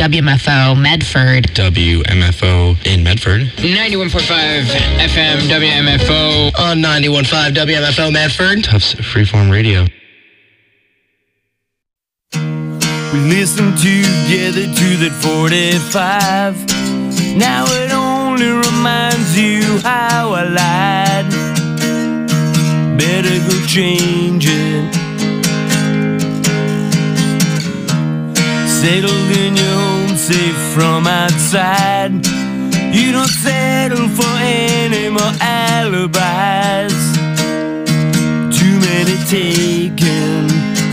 WMFO Medford. WMFO in Medford. 91.5 FM WMFO. On 91.5 WMFO Medford. Tufts Freeform Radio. We listened together to that 45. Now it only reminds you how I lied. Better go change it. Settled in your home, safe from outside. You don't settle for any more alibis. Too many taken.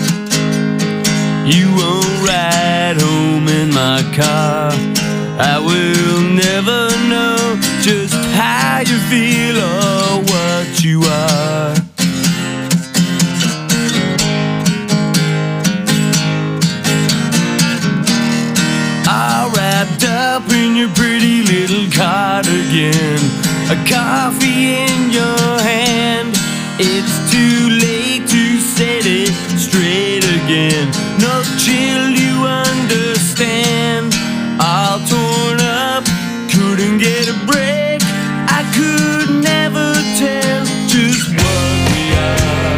You won't ride home in my car. I will never know just how you feel or what you are. All wrapped up in your pretty little cardigan, a coffee in your hand. It's too late to set it straight again. No chill, you understand. All torn up, couldn't get a break. I could never tell just what we are.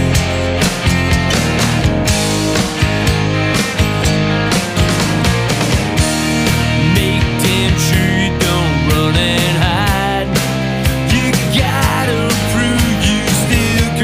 Make damn sure you don't run and hide. You gotta prove you still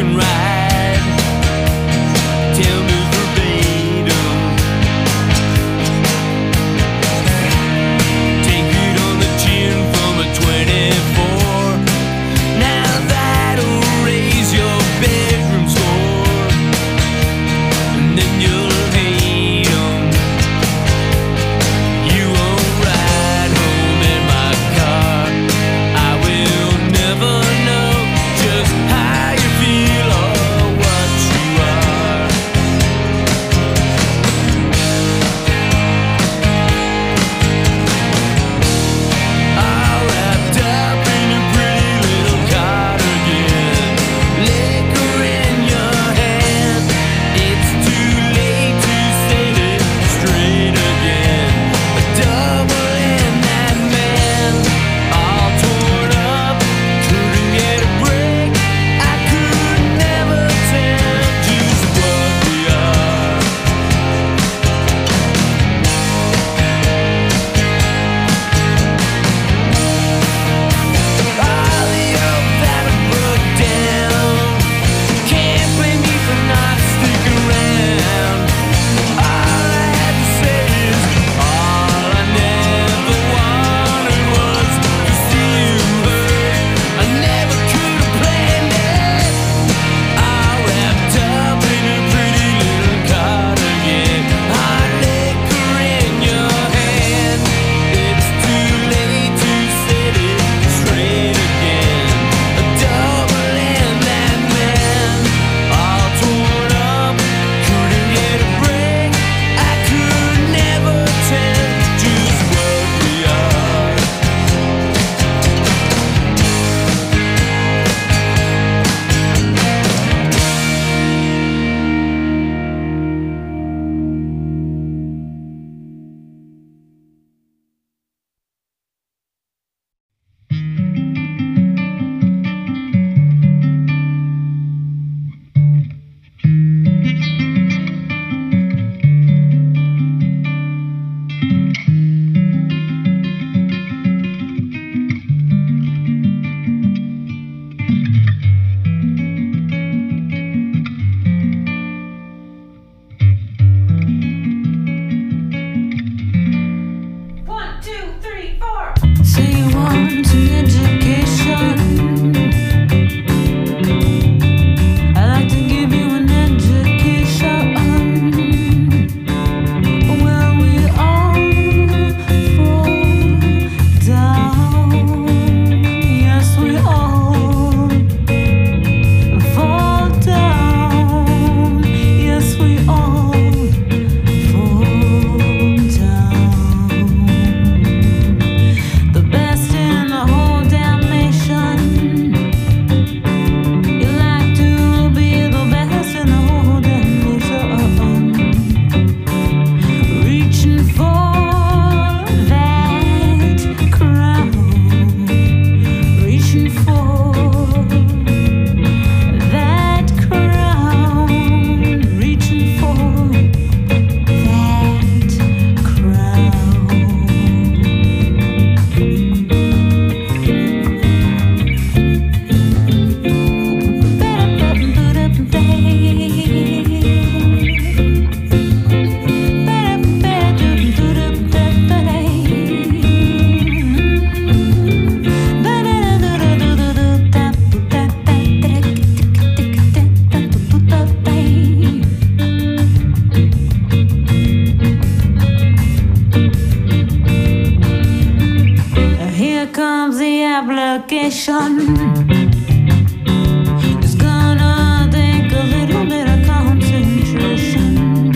application. It's gonna take a little bit of concentration.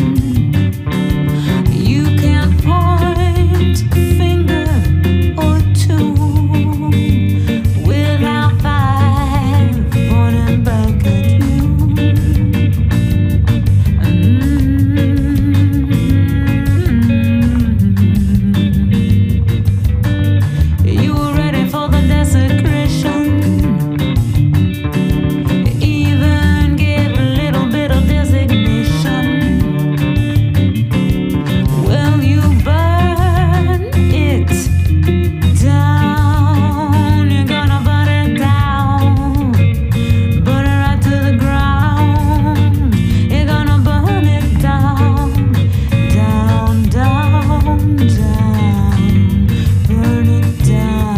You can't point a finger or two without five pointing back at you. You were ready for the desecration. Even gave a little bit of designation. Well, you burn it down. You're gonna burn it down. Burn it right to the ground. You're gonna burn it down. Down, down, down. Burn it down.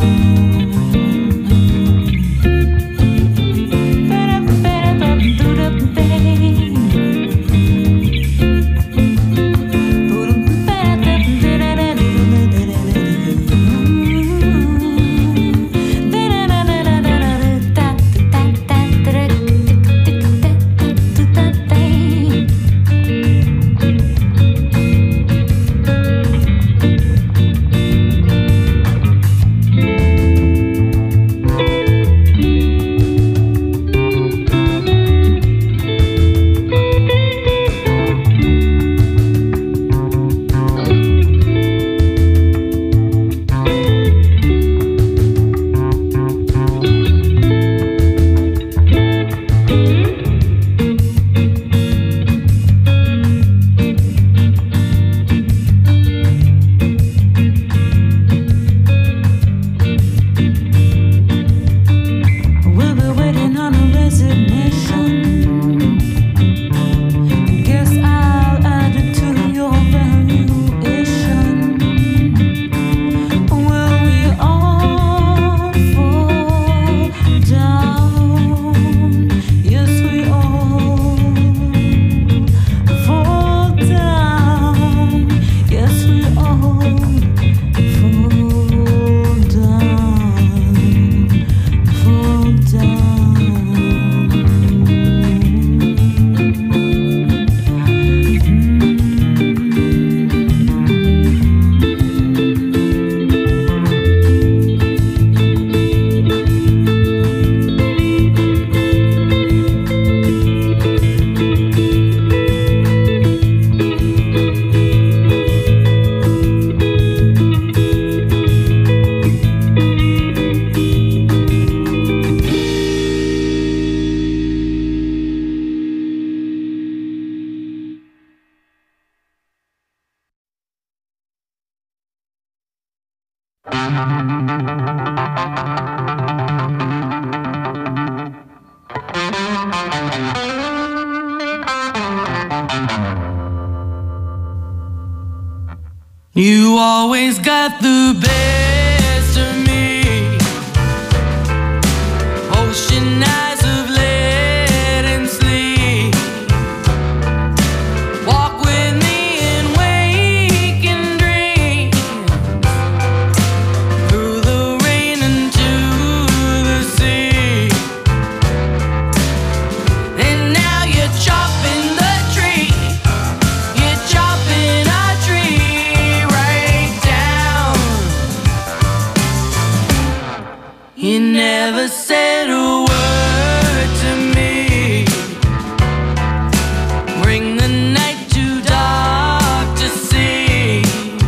We'll be waiting on a resignation. Guess I'll add it to your valuation. Will we all fall down? Yes, we all fall down. Yes, we all fall down. Fall You always got the best of me. Ocean eyes of lead and sleep. Walk with me and wake and dream. Through the rain into the sea. And now you're chopping the tree. You're chopping a tree right down. You never said a word to me. Bring the night too dark to see.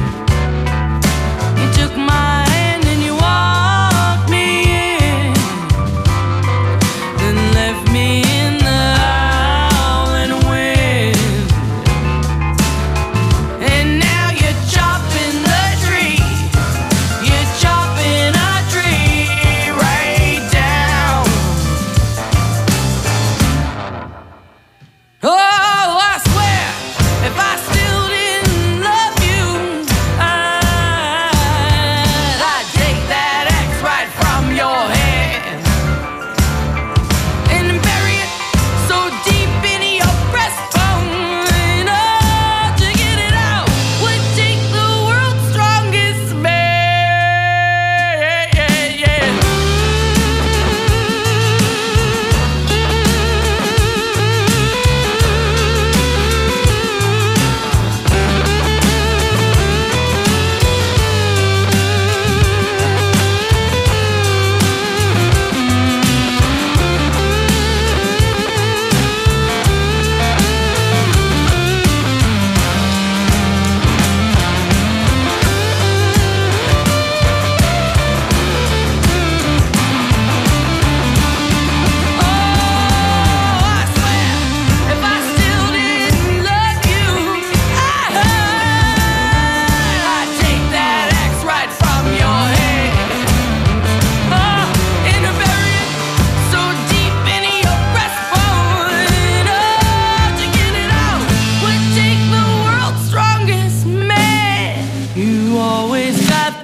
You took my hand and you walked me in. Then left me in the howling wind. And now you're chopping the tree. You're chopping a tree right down.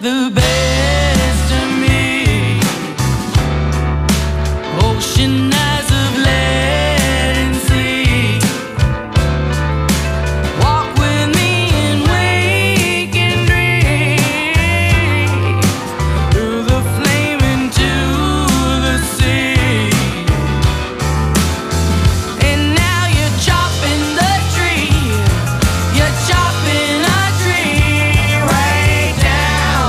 the best of me. Ocean eyes of lead and sea. Walk with me and wake and dream through the flame into the sea. And now you're chopping the tree. You're chopping a tree right down.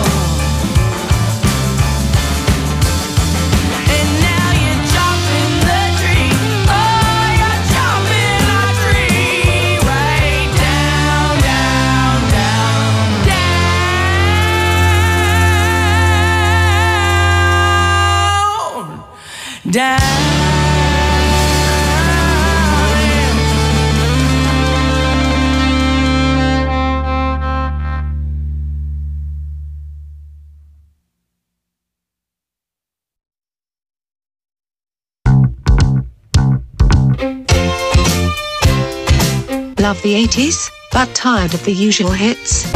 And now you're chopping the tree. Oh, you're chopping a tree right down, down, down, down, down. Love the 80s, but tired of the usual hits?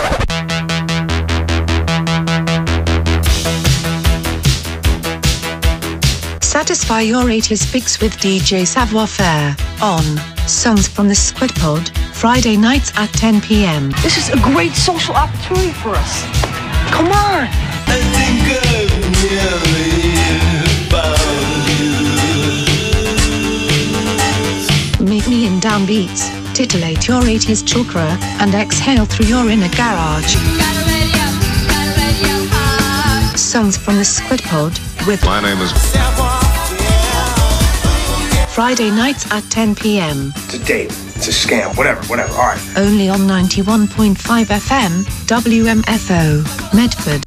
Satisfy your 80s fix with DJ Savoir Faire on Songs from the Squid Pod, Friday nights at 10 p.m. This is a great social opportunity for us. Come on. Meet me in downbeats, titillate your 80s chakra, and exhale through your inner garage. Songs from the Squid Pod with My name is... Friday nights at 10 p.m. It's a date. It's a scam. Whatever. All right. Only on 91.5 FM, WMFO, Medford.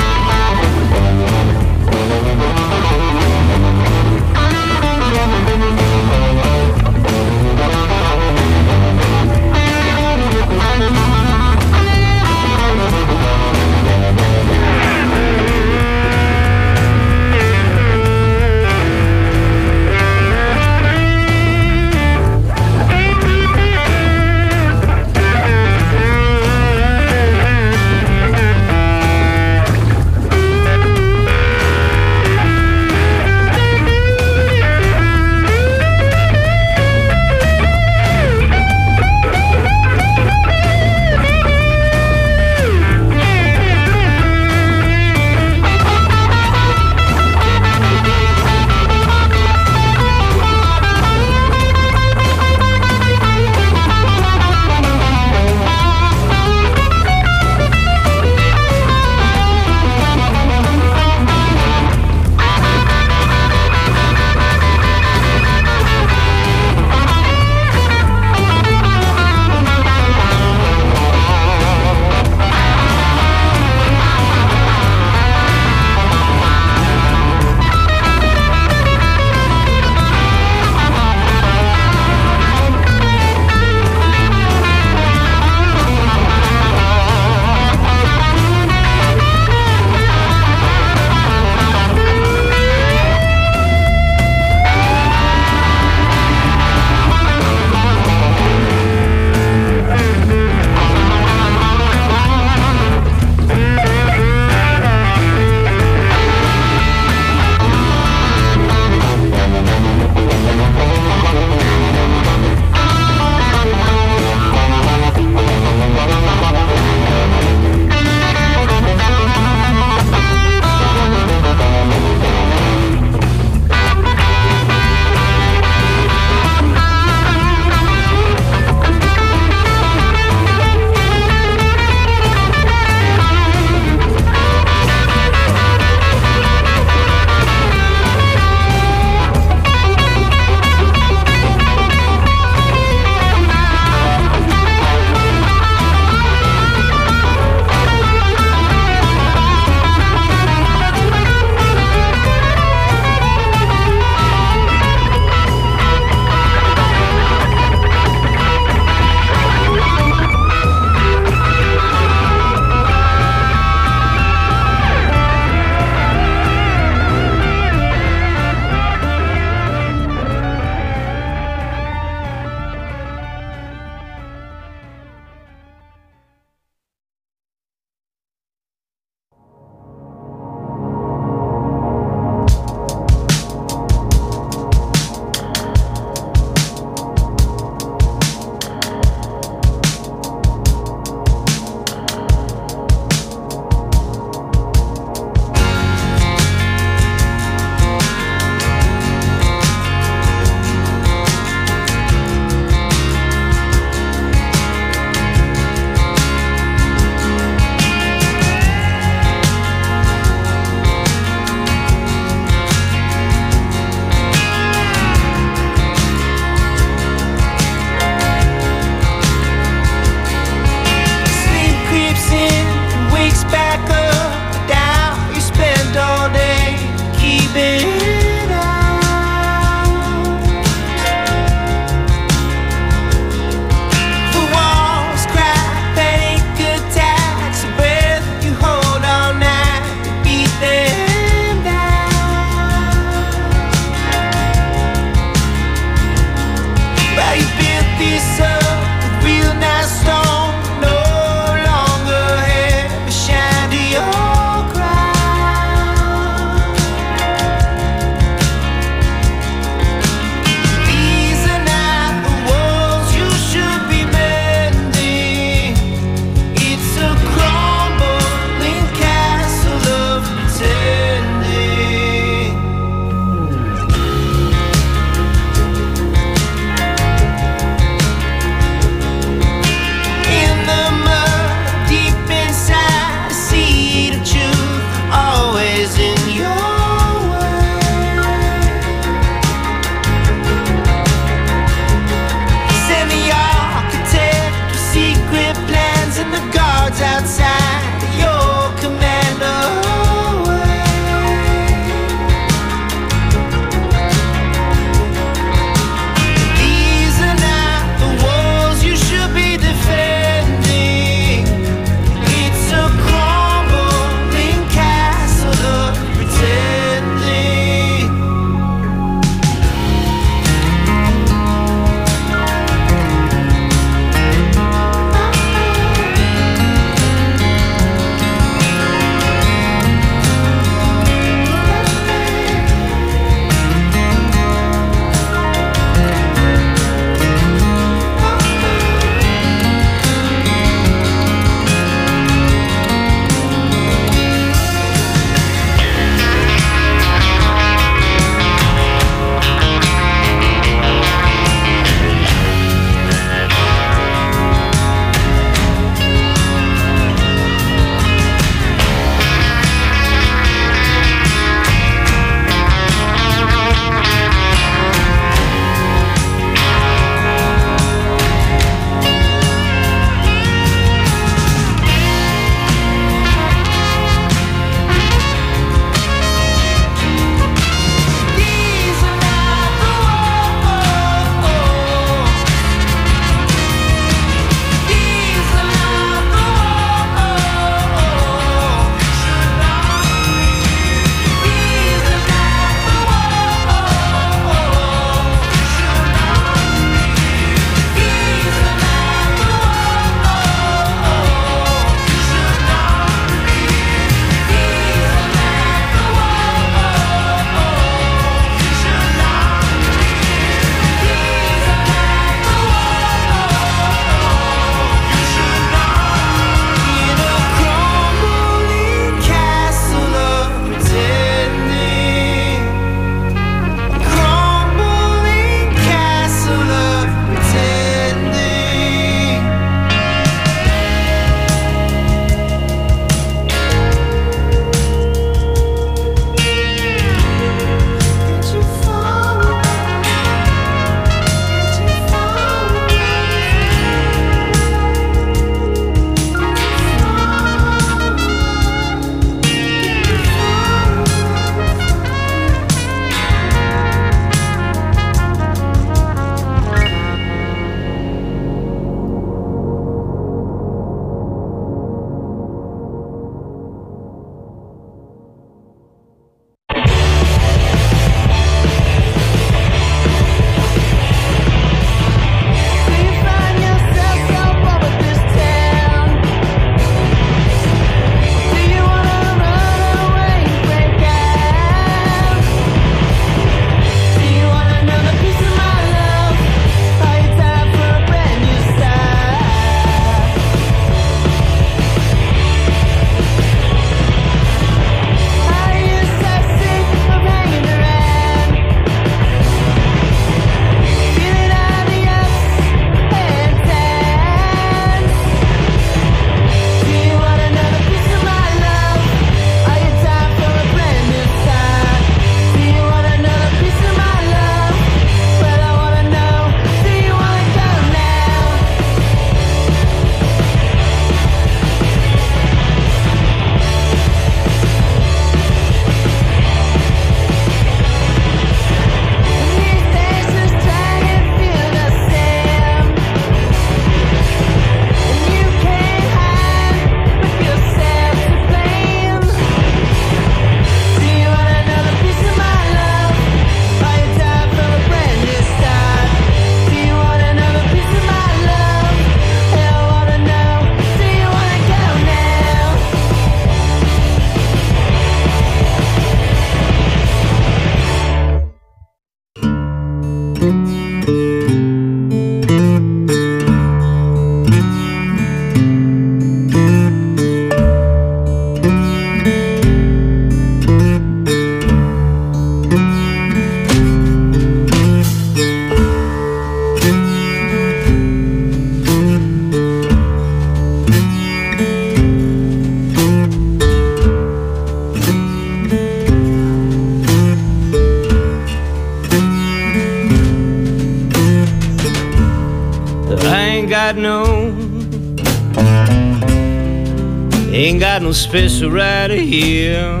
no special right here.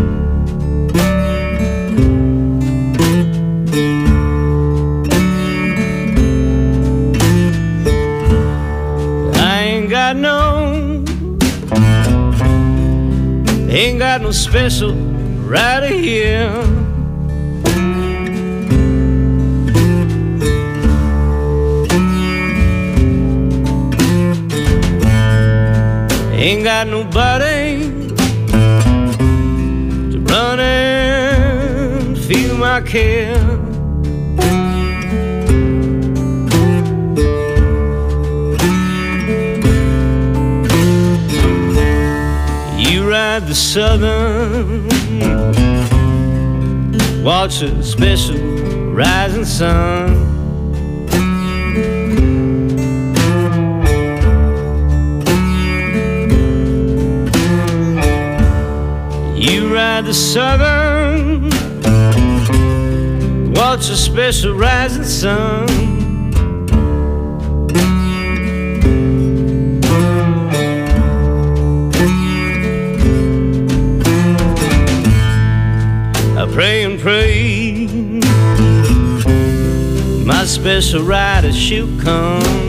Ain't got no special right here. Ain't got nobody to run and feel my care. The southern, watch a special rising sun. You ride the southern, watch a special rising sun. Pray and pray, my special rider she'll come.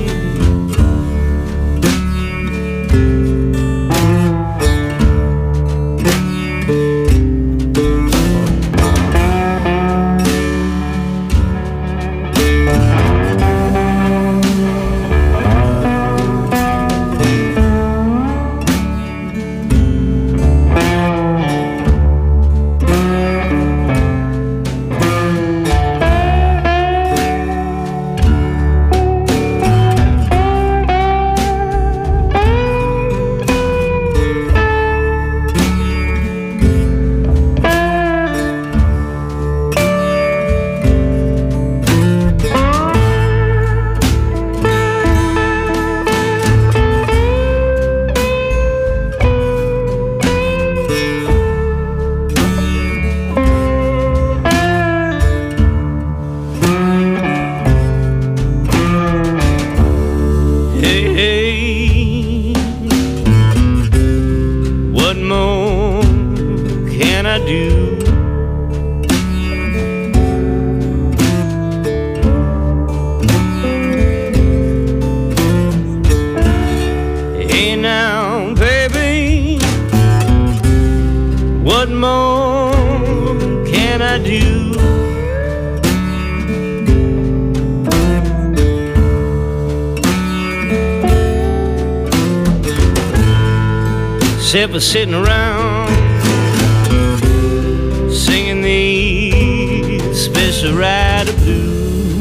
Except for sitting around singing these special rider blues.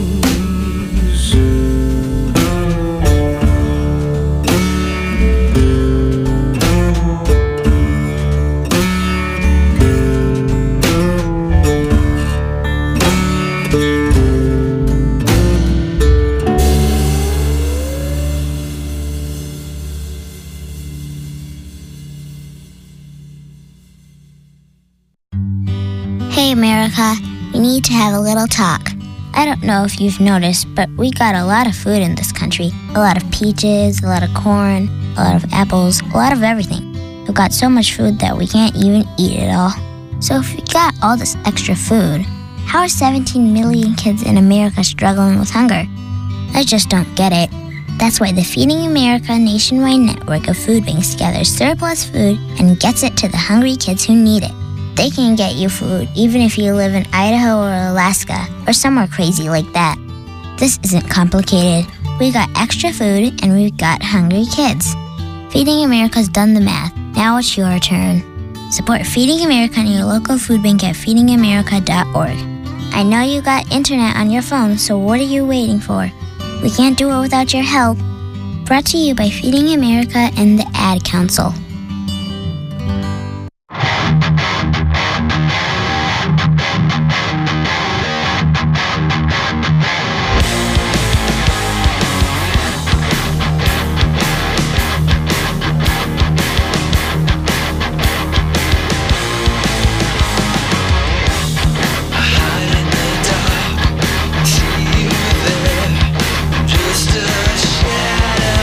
Hey America, we need to have a little talk. I don't know if you've noticed, but we got a lot of food in this country. A lot of peaches, a lot of corn, a lot of apples, a lot of everything. We've got so much food that we can't even eat it all. So if we got all this extra food, how are 17 million kids in America struggling with hunger? I just don't get it. That's why the Feeding America nationwide network of food banks gathers surplus food and gets it to the hungry kids who need it. They can get you food even if you live in Idaho or Alaska or somewhere crazy like that. This isn't complicated. We got extra food and we've got hungry kids. Feeding America's done the math. Now it's your turn. Support Feeding America and your local food bank at feedingamerica.org. I know you got internet on your phone, so what are you waiting for? We can't do it without your help. Brought to you by Feeding America and the Ad Council. Just a shadow.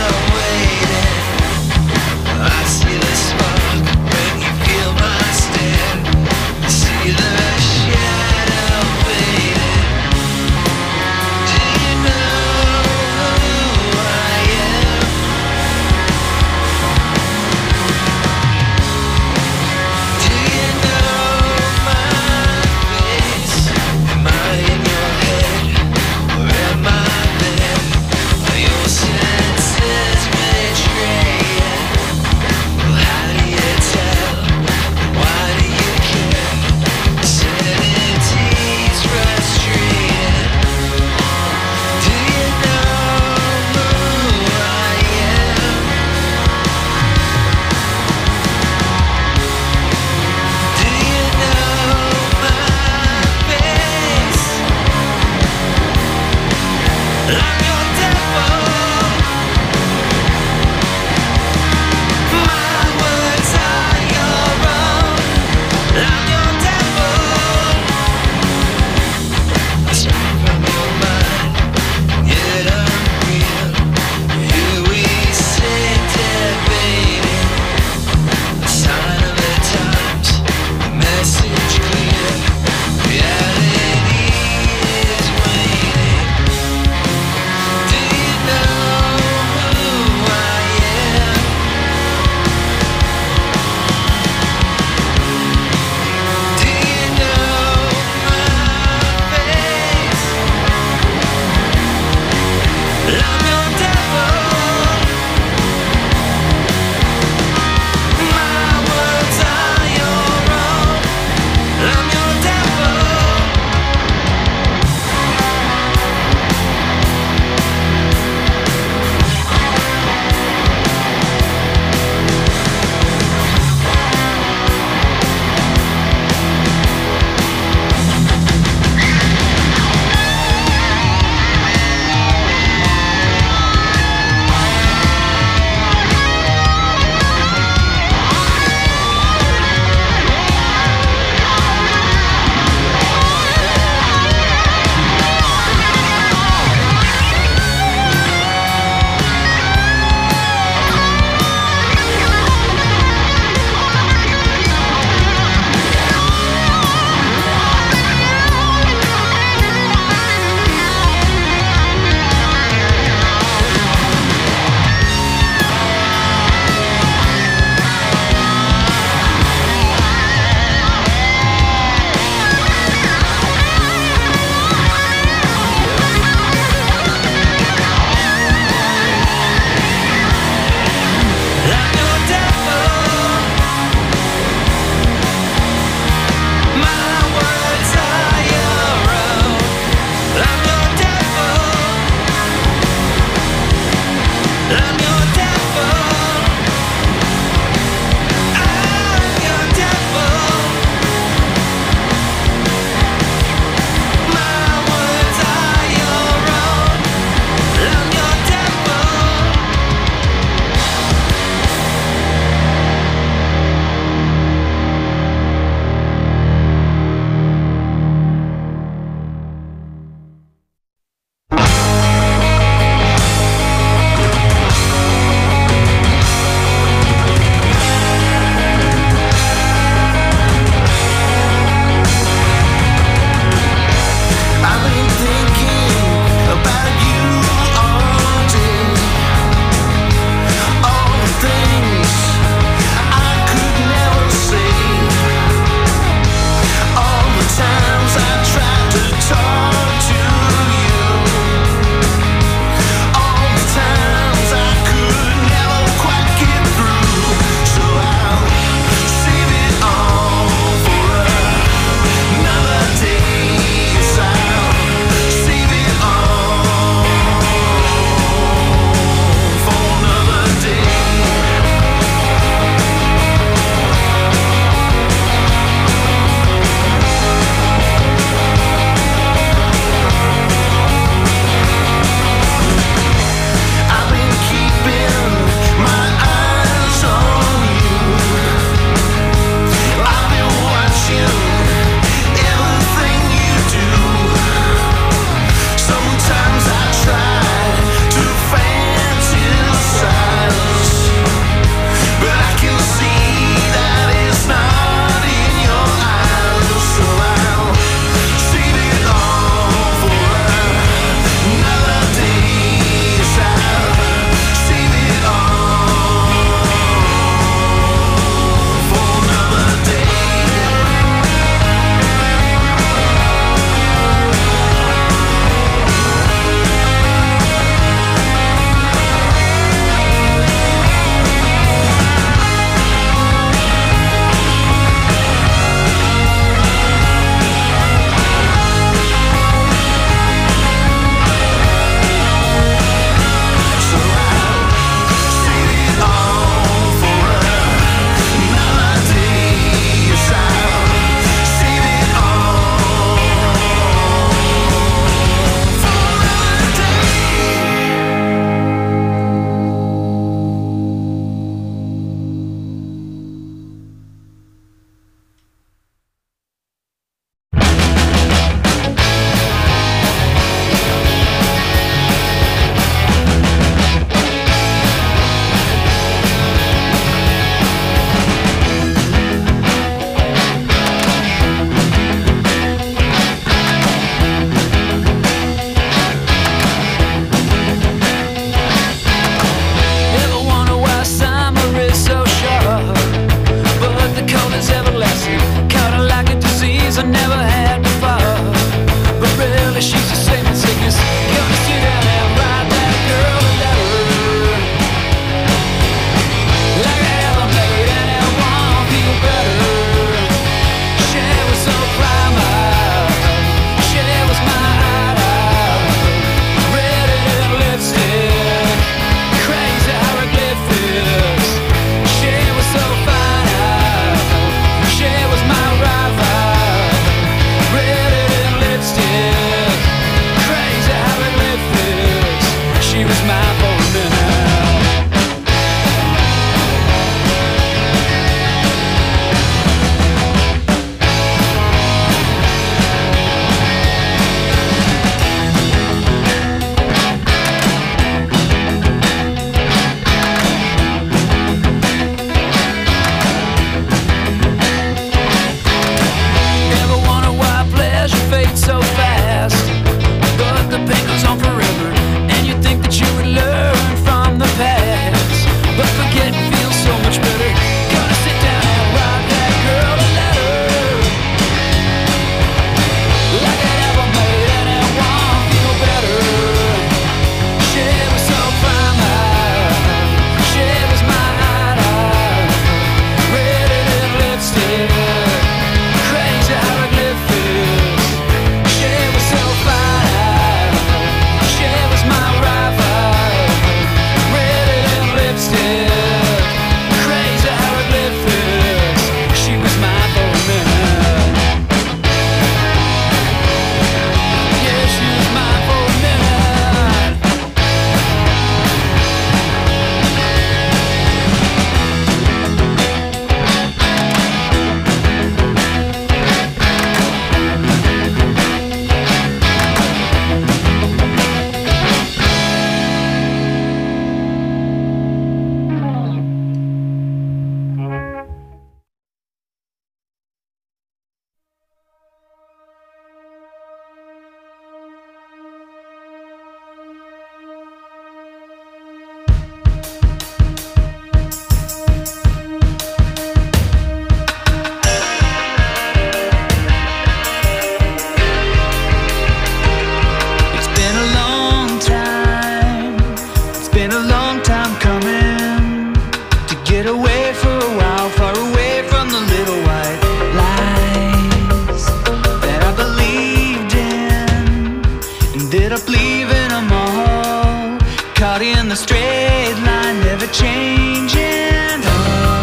changing up.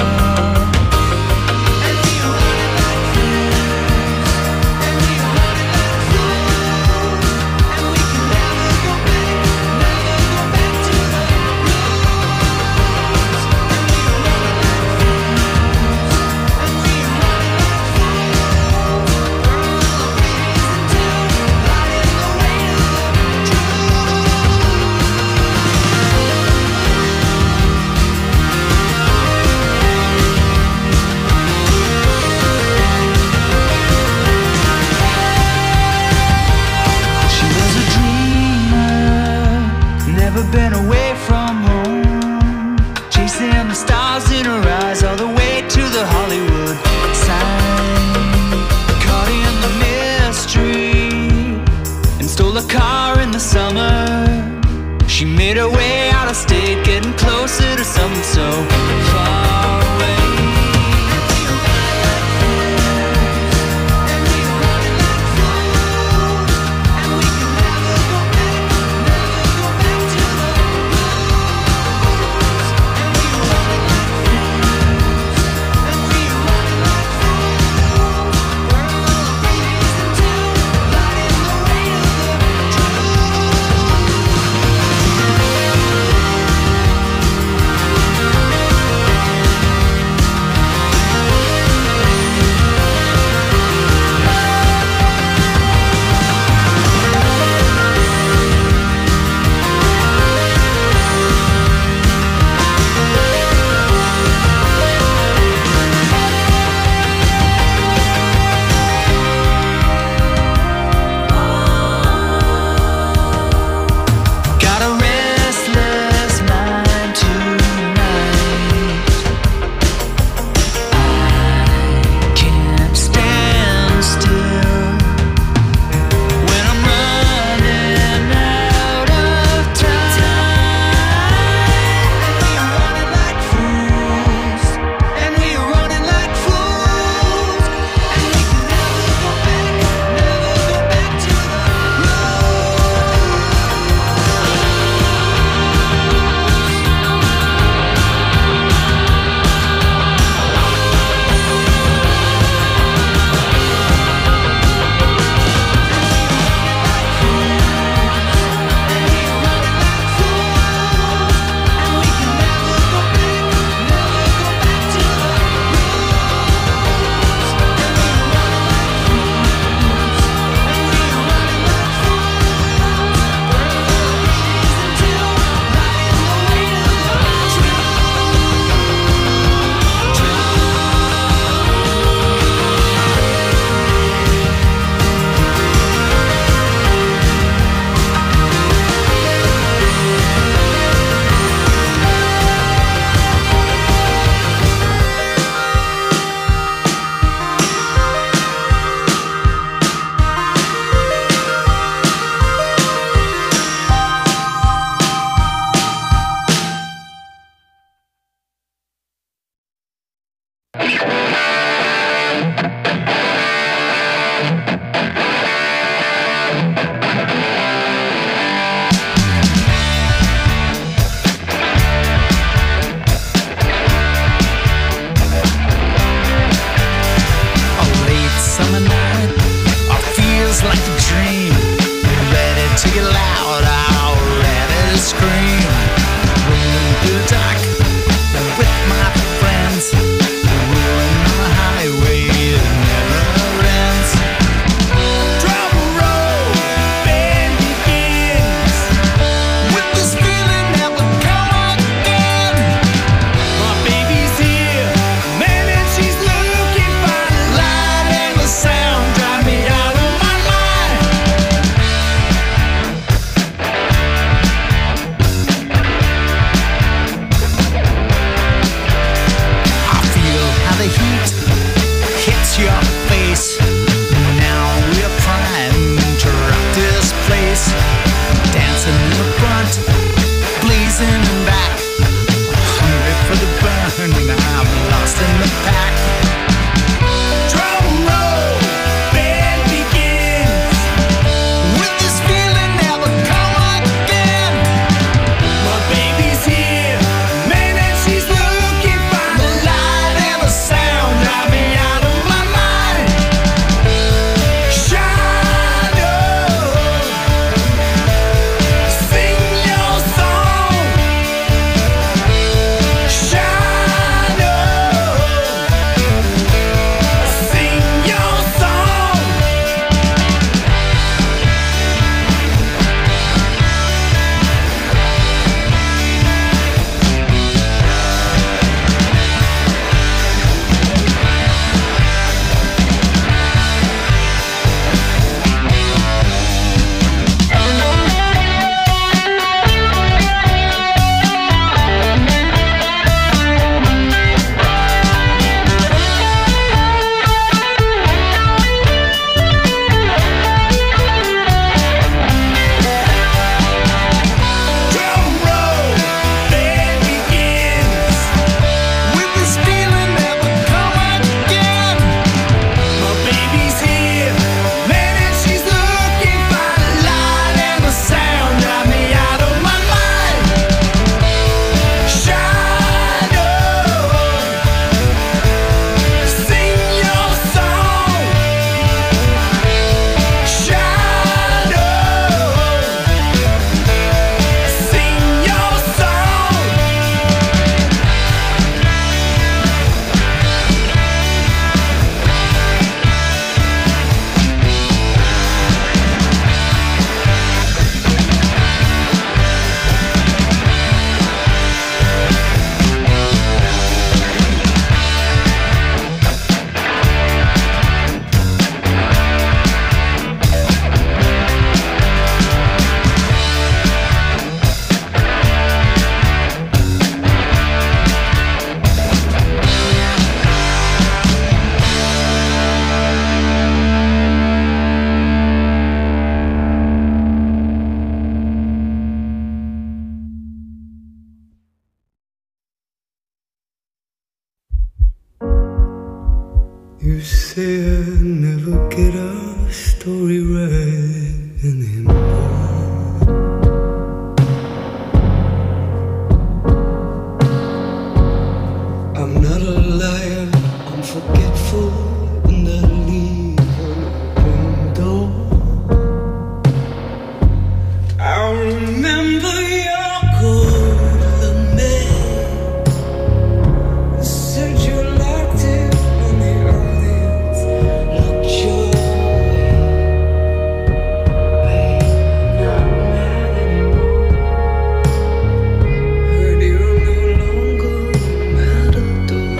And we are running like fools. And we are running like fools. And we can never go back to the rules. And we are running like fools. And we are running like fools. Burn all the reasons to light in the way of the truth. She was a dreamer, never been away from home, chasing the stars in her eyes all the way to the Hollywood sign. Caught in the mystery and stole a car in the summer. She made her way out of state, getting closer to something so far away. And we are running like fools. And we can never go back to the rules. And we are running like fools. And we are running like fools. Burn all the reasons to light in the way of the truth. Got a restless mind tonight. I can't stand still when I'm running out of time. And we are running like fools. And we are running like fools. And we can never go back to the A late summer night, feels like a dream. Ready to get loud, ready to scream. Rolling through the dark with my friends, rolling on the highway, it never ends. Trouble road, band begins, with this feeling that will come again. My baby's here, man, and she's looking fine. Light and the sound drive me out of my mind. get our story right anymore. I'm not a liar, I'm forgetful, and I leave an open door. I remember your good lament. You said you liked it when the audience looked your way. I'm not mad anymore. Heard you're no longer a matador.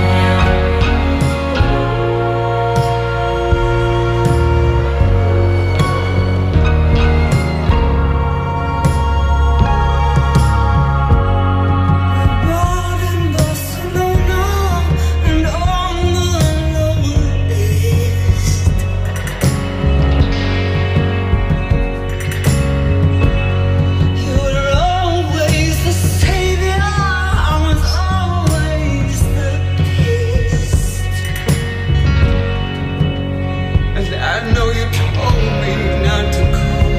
Abroad in Barcelona and on the Lower East, you were always the savior, I was always the beast. And I know you told me not to come,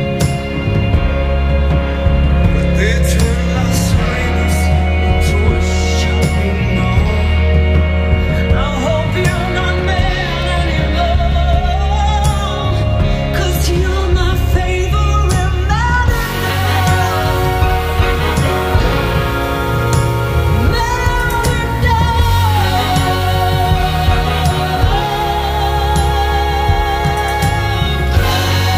but they turned Las Vegas into a shopping mall. I hope you're not mad anymore, 'cause you're my favorite matador.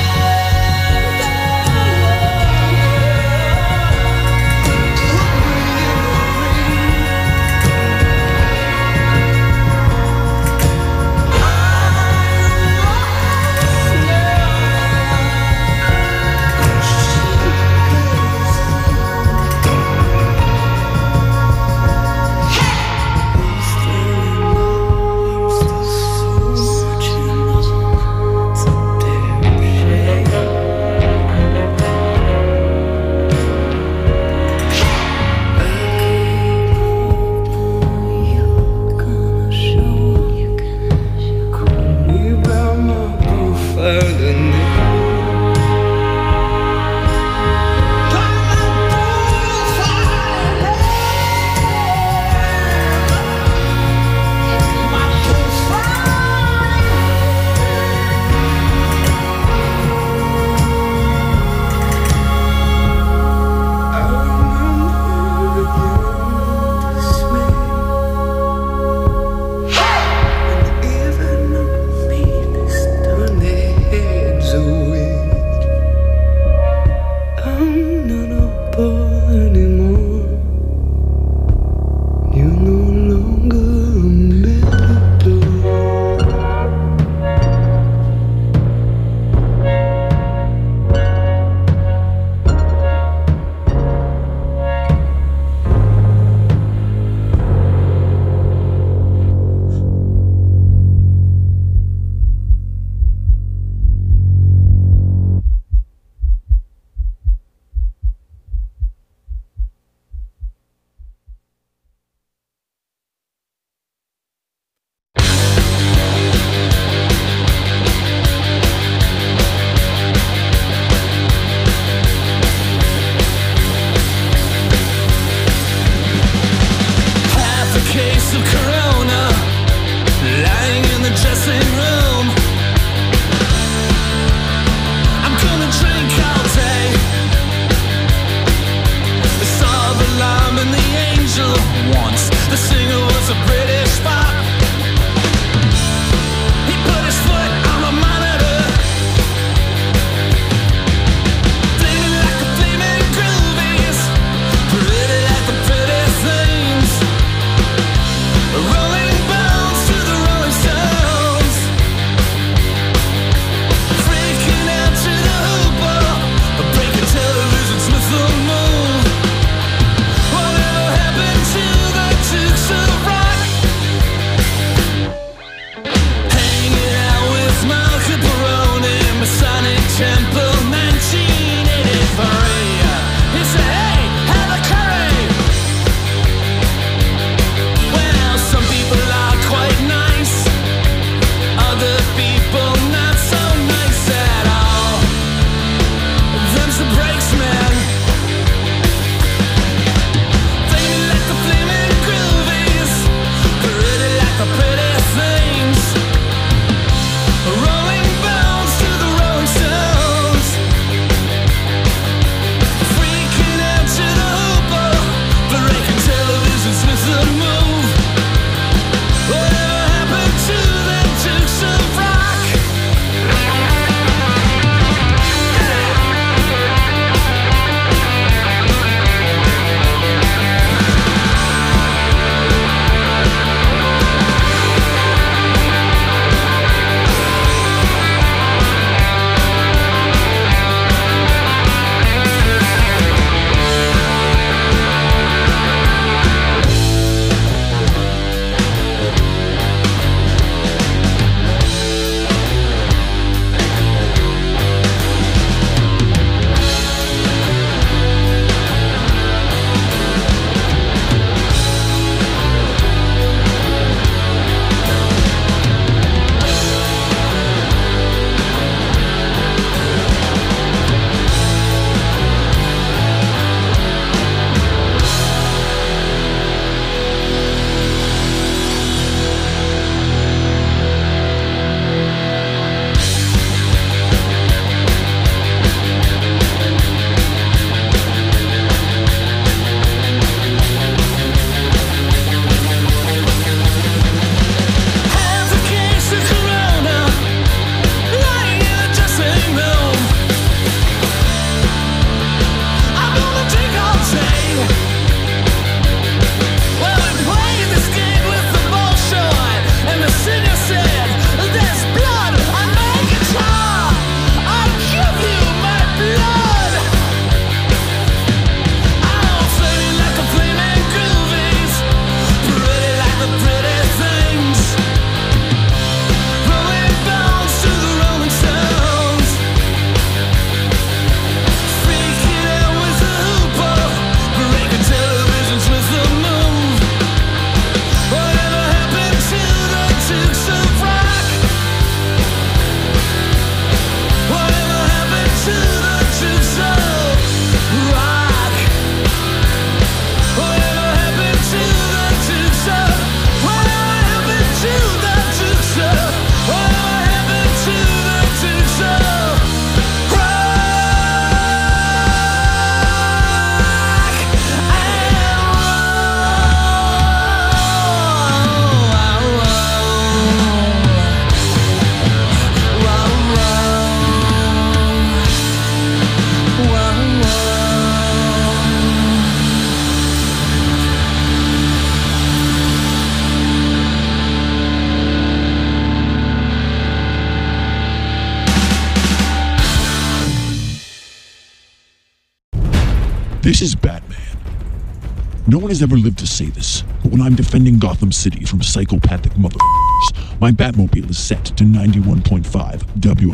This is Batman. No one has ever lived to say this, but when I'm defending Gotham City from psychopathic motherfuckers, my Batmobile is set to 91.5 WMFO.